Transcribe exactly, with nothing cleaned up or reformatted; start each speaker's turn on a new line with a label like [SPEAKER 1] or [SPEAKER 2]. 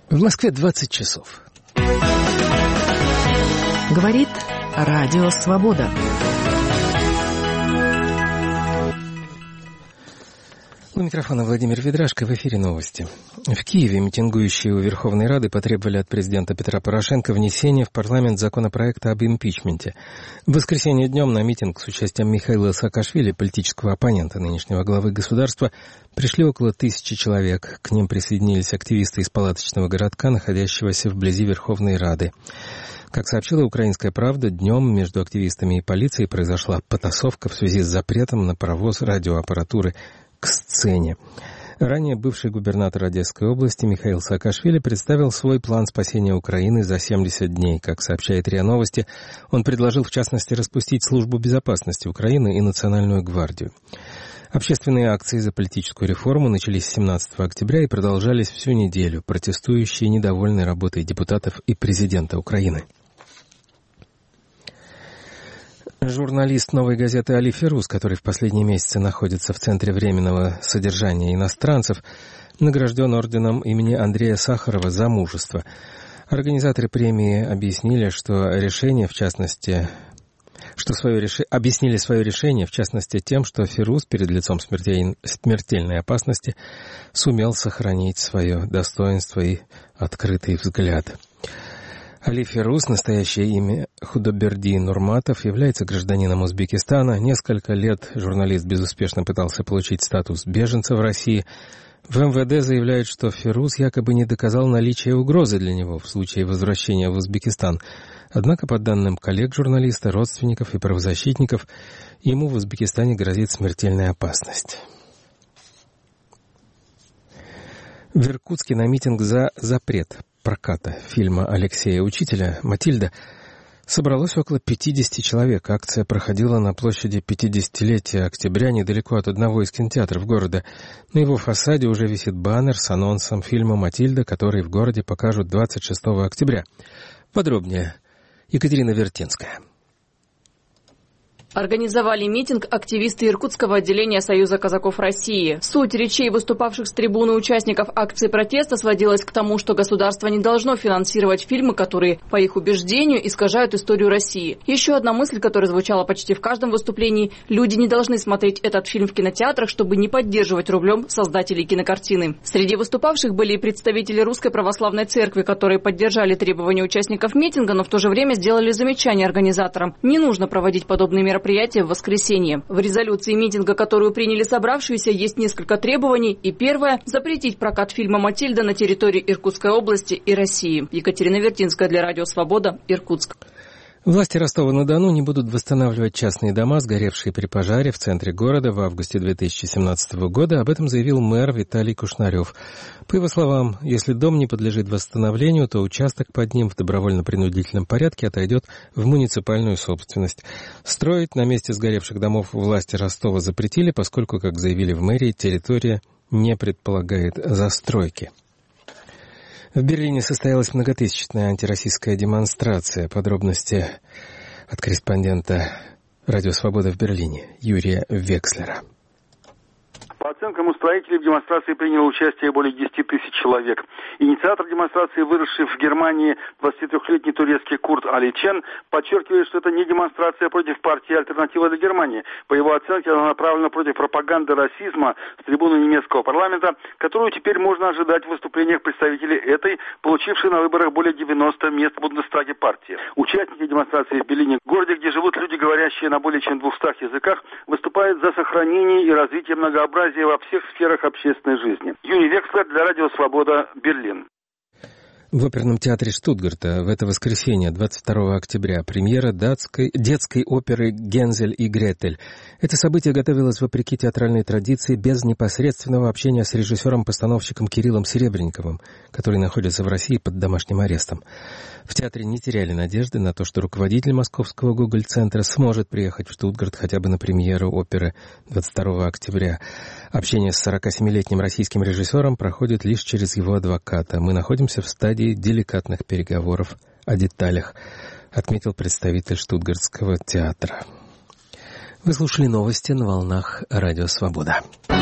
[SPEAKER 1] В Москве двадцать часов.
[SPEAKER 2] Говорит Радио Свобода.
[SPEAKER 1] У микрофона Владимир Ведрашко, в эфире новости. В Киеве митингующие у Верховной Рады потребовали от президента Петра Порошенко внесения в парламент законопроекта об импичменте. В воскресенье днем на митинг с участием Михаила Саакашвили, политического оппонента нынешнего главы государства, пришли около тысячи человек. К ним присоединились активисты из палаточного городка, находящегося вблизи Верховной Рады. Как сообщила «Украинская правда», днем между активистами и полицией произошла потасовка в связи с запретом на провоз радиоаппаратуры к сцене. Ранее бывший губернатор Одесской области Михаил Саакашвили представил свой план спасения Украины за семьдесят дней. Как сообщает РИА Новости, он предложил, в частности, распустить Службу безопасности Украины и Национальную гвардию. Общественные акции за политическую реформу начались семнадцатого октября и продолжались всю неделю. Протестующие недовольны работой депутатов и президента Украины. Журналист «Новой газеты» Али Фирус, который в последние месяцы находится в Центре временного содержания иностранцев, награжден орденом имени Андрея Сахарова за мужество. Организаторы премии объяснили, что решение, в частности, что свое реш... объяснили свое решение, в частности, тем, что Фирус перед лицом смертель... смертельной опасности сумел сохранить свое достоинство и открытый взгляд. Али Фирус, настоящее имя Худоберди Нурматов, является гражданином Узбекистана. Несколько лет журналист безуспешно пытался получить статус беженца в России. В эм вэ дэ заявляют, что Фирус якобы не доказал наличие угрозы для него в случае возвращения в Узбекистан. Однако, по данным коллег журналиста, родственников и правозащитников, ему в Узбекистане грозит смертельная опасность. В Иркутске на митинг за запрет проката фильма Алексея Учителя «Матильда» собралось около пятьдесят человек. Акция проходила на площади пятидесятилетия октября недалеко от одного из кинотеатров города. На его фасаде уже висит баннер с анонсом фильма «Матильда», который в городе покажут двадцать шестого октября. Подробнее Екатерина Вертинская.
[SPEAKER 3] Организовали митинг активисты Иркутского отделения Союза казаков России. Суть речей выступавших с трибуны участников акции протеста сводилась к тому, что государство не должно финансировать фильмы, которые, по их убеждению, искажают историю России. Еще одна мысль, которая звучала почти в каждом выступлении: люди не должны смотреть этот фильм в кинотеатрах, чтобы не поддерживать рублем создателей кинокартины. Среди выступавших были и представители Русской Православной Церкви, которые поддержали требования участников митинга, но в то же время сделали замечание организаторам: не нужно проводить подобные мероприятия мероприятие в воскресенье. В резолюции митинга, которую приняли собравшиеся, есть несколько требований. И первое – запретить прокат фильма «Матильда» на территории Иркутской области и России. Екатерина Вертинская для Радио Свобода, Иркутск.
[SPEAKER 1] Власти Ростова-на-Дону не будут восстанавливать частные дома, сгоревшие при пожаре в центре города в августе две тысячи семнадцатого года. Об этом заявил мэр Виталий Кушнарев. По его словам, если дом не подлежит восстановлению, то участок под ним в добровольно-принудительном порядке отойдет в муниципальную собственность. Строить на месте сгоревших домов власти Ростова запретили, поскольку, как заявили в мэрии, территория не предполагает застройки. В Берлине состоялась многотысячная антироссийская демонстрация. Подробности от корреспондента «Радио Свобода» в Берлине Юрия Векслера.
[SPEAKER 4] По оценкам устроителей, в демонстрации приняло участие более десяти тысяч человек. Инициатор демонстрации, выросший в Германии двадцатитрёхлетний турецкий Курт Аличен, подчеркивает, что это не демонстрация против партии «Альтернатива для Германии». По его оценке, она направлена против пропаганды расизма с трибуны немецкого парламента, которую теперь можно ожидать в выступлениях представителей этой, получившей на выборах более девяноста мест в Бундестаге партии. Участники демонстрации в Берлине, городе, где живут люди, говорящие на более чем двухстах языках, выступают за сохранение и развитие многообразия во всех сферах общественной жизни. Юрий Векслер для Радио Свобода, Берлин.
[SPEAKER 1] В оперном театре Штутгарта в это воскресенье, двадцать второго октября, премьера датской, детской оперы «Гензель и Гретель». Это событие готовилось вопреки театральной традиции, без непосредственного общения с режиссером-постановщиком Кириллом Серебренниковым, который находится в России под домашним арестом. В театре не теряли надежды на то, что руководитель московского Гоголь-центра сможет приехать в Штутгарт хотя бы на премьеру оперы двадцать второго октября. Общение с сорокасемилетним российским режиссером проходит лишь через его адвоката. Мы находимся в стадии деликатных переговоров о деталях, отметил представитель Штутгартского театра. Вы слушали новости на волнах Радио Свобода.